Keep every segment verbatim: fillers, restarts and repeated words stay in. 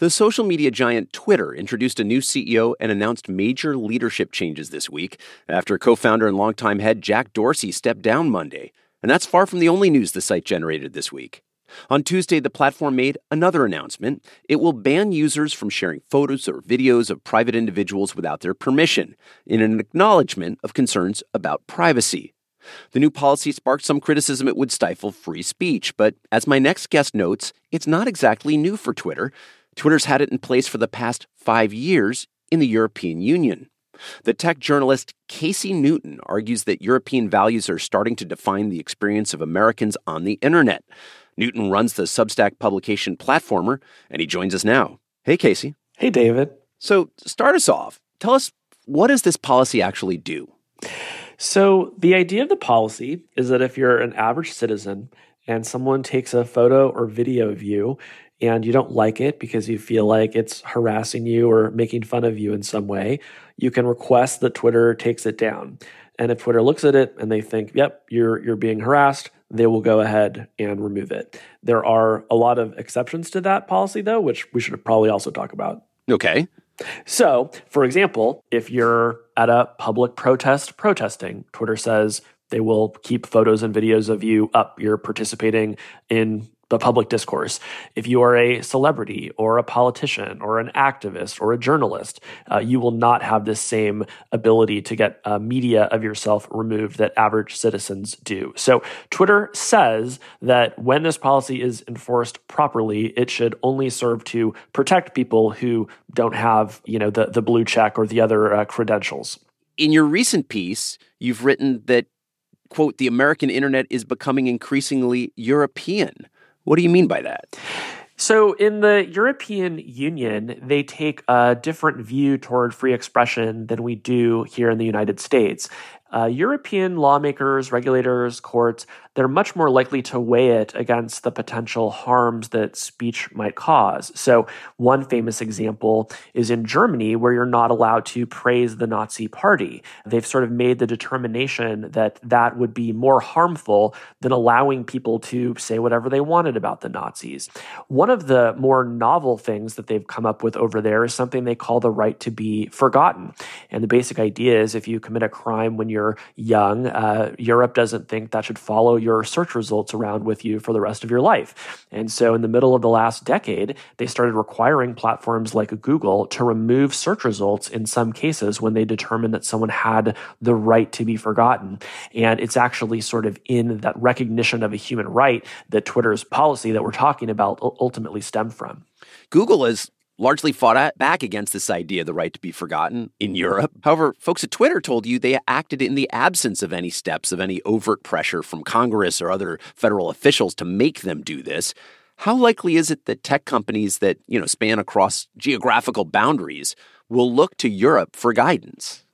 The social media giant Twitter introduced a new C E O and announced major leadership changes this week after co-founder and longtime head Jack Dorsey stepped down Monday. And that's far from the only news the site generated this week. On Tuesday, the platform made another announcement. It will ban users from sharing photos or videos of private individuals without their permission, in an acknowledgement of concerns about privacy. The new policy sparked some criticism it would stifle free speech, but as my next guest notes, it's not exactly new for Twitter. Twitter's had it in place for the past five years in the European Union. The tech journalist Casey Newton argues that European values are starting to define the experience of Americans on the internet. Newton runs the Substack publication Platformer, and he joins us now. Hey, Casey. Hey, David. So start us off. Tell us, what does this policy actually do? So the idea of the policy is that if you're an average citizen and someone takes a photo or video of you and you don't like it because you feel like it's harassing you or making fun of you in some way, you can request that Twitter takes it down. And if Twitter looks at it and they think, yep, you're you're being harassed, they will go ahead and remove it. There are a lot of exceptions to that policy, though, which we should probably also talk about. Okay. So, for example, if you're at a public protest protesting, Twitter says they will keep photos and videos of you up. You're participating in the public discourse. If you are a celebrity or a politician or an activist or a journalist, uh, you will not have this same ability to get uh, media of yourself removed that average citizens do. So Twitter says that when this policy is enforced properly, it should only serve to protect people who don't have, you know, the, the blue check or the other uh, credentials. In your recent piece, you've written that, quote, the American internet is becoming increasingly European. What do you mean by that? So in the European Union, they take a different view toward free expression than we do here in the United States. Uh, European lawmakers, regulators, courts, they're much more likely to weigh it against the potential harms that speech might cause. So one famous example is in Germany, where you're not allowed to praise the Nazi Party. They've sort of made the determination that that would be more harmful than allowing people to say whatever they wanted about the Nazis. One of the more novel things that they've come up with over there is something they call the right to be forgotten. And the basic idea is if you commit a crime when you're young, uh, Europe doesn't think that should follow your search results around with you for the rest of your life. And so in the middle of the last decade, they started requiring platforms like Google to remove search results in some cases when they determined that someone had the right to be forgotten. And it's actually sort of in that recognition of a human right that Twitter's policy that we're talking about ultimately stemmed from. Google has largely fought at, back against this idea of the right to be forgotten in Europe. However, folks at Twitter told you they acted in the absence of any steps of any overt pressure from Congress or other federal officials to make them do this. How likely is it that tech companies that, you know, span across geographical boundaries will look to Europe for guidance?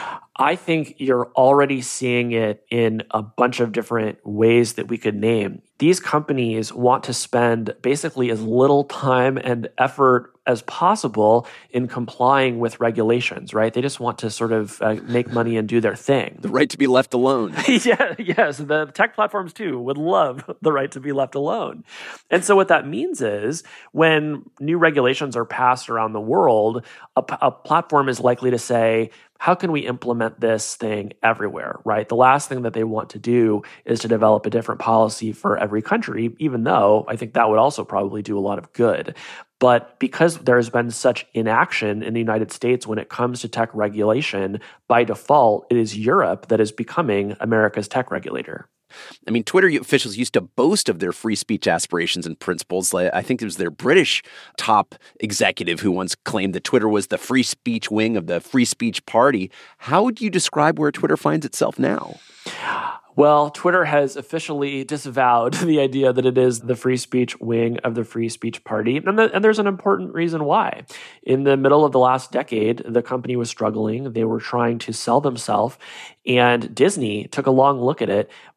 I think you're already seeing it in a bunch of different ways that we could name. These companies want to spend basically as little time and effort as possible in complying with regulations, right? They just want to sort of uh, make money and do their thing. The right to be left alone. yeah, yes, the tech platforms too would love the right to be left alone. And so what that means is when new regulations are passed around the world, a, a platform is likely to say, how can we implement this thing everywhere, right? The last thing that they want to do is to develop a different policy for every country, even though I think that would also probably do a lot of good. But because there's been such inaction in the United States when it comes to tech regulation, by default, it is Europe that is becoming America's tech regulator. I mean, Twitter officials used to boast of their free speech aspirations and principles. I think it was their British top executive who once claimed that Twitter was the free speech wing of the free speech party. How would you describe where Twitter finds itself now? Well, Twitter has officially disavowed the idea that it is the free speech wing of the free speech party. And, the, and there's an important reason why. In the middle of the last decade, the company was struggling. They were trying to sell themselves. And Disney took a long look at it,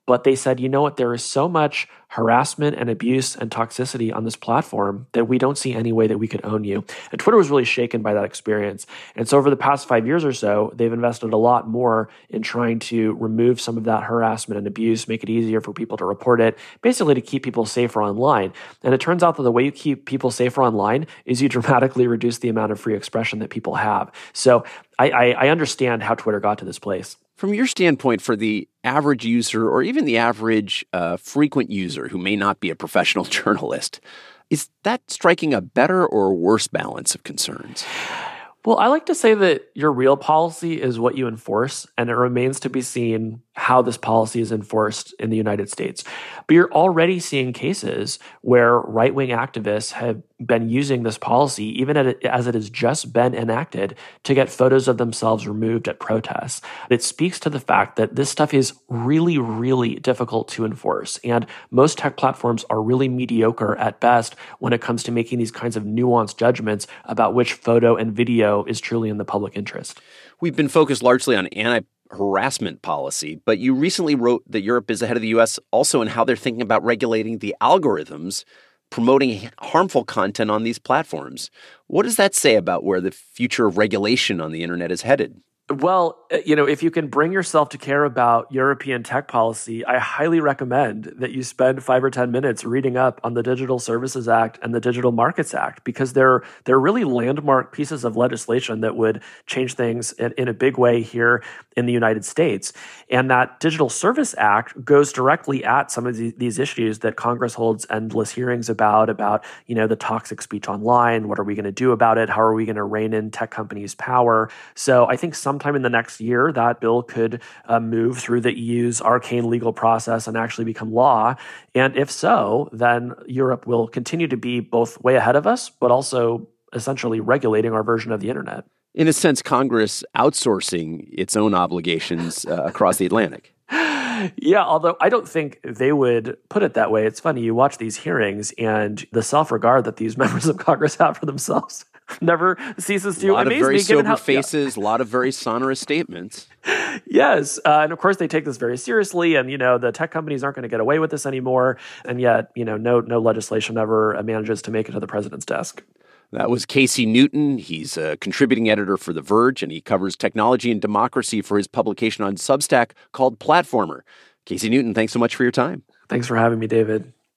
But they said, you know what, there is so much harassment and abuse and toxicity on this platform that we don't see any way that we could own you. And Twitter was really shaken by that experience. And so over the past five years or so, they've invested a lot more in trying to remove some of that harassment and abuse, make it easier for people to report it, basically to keep people safer online. And it turns out that the way you keep people safer online is you dramatically reduce the amount of free expression that people have. So I, I, I understand how Twitter got to this place. From your standpoint, for the average user or even the average uh, frequent user who may not be a professional journalist, is that striking a better or worse balance of concerns? Well, I like to say that your real policy is what you enforce, and it remains to be seen how this policy is enforced in the United States. But you're already seeing cases where right-wing activists have been using this policy, even as it has just been enacted, to get photos of themselves removed at protests. It speaks to the fact that this stuff is really, really difficult to enforce. And most tech platforms are really mediocre at best when it comes to making these kinds of nuanced judgments about which photo and video is truly in the public interest. We've been focused largely on anti-harassment policy, but you recently wrote that Europe is ahead of the U S also in how they're thinking about regulating the algorithms promoting harmful content on these platforms. What does that say about where the future of regulation on the internet is headed? Well, you know, if you can bring yourself to care about European tech policy, I highly recommend that you spend five or ten minutes reading up on the Digital Services Act and the Digital Markets Act, because they're they're really landmark pieces of legislation that would change things in, in a big way here in the United States. And that Digital Service Act goes directly at some of the, these issues that Congress holds endless hearings about, about, you know, the toxic speech online. What are we going to do about it? How are we going to rein in tech companies' power? So I think some Sometime in the next year, that bill could uh, move through the E U's arcane legal process and actually become law. And if so, then Europe will continue to be both way ahead of us, but also essentially regulating our version of the internet. In a sense, Congress outsourcing its own obligations uh, across the Atlantic. Yeah, although I don't think they would put it that way. It's funny, you watch these hearings and the self-regard that these members of Congress have for themselves never ceases to amaze me. A lot of very sober how, faces, yeah. a lot of very sonorous statements. Yes, uh, and of course they take this very seriously, and you know the tech companies aren't going to get away with this anymore, and yet you know no no legislation ever manages to make it to the president's desk. That was Casey Newton. He's a contributing editor for The Verge, and he covers technology and democracy for his publication on Substack called Platformer. Casey Newton, thanks so much for your time. Thanks for having me, David.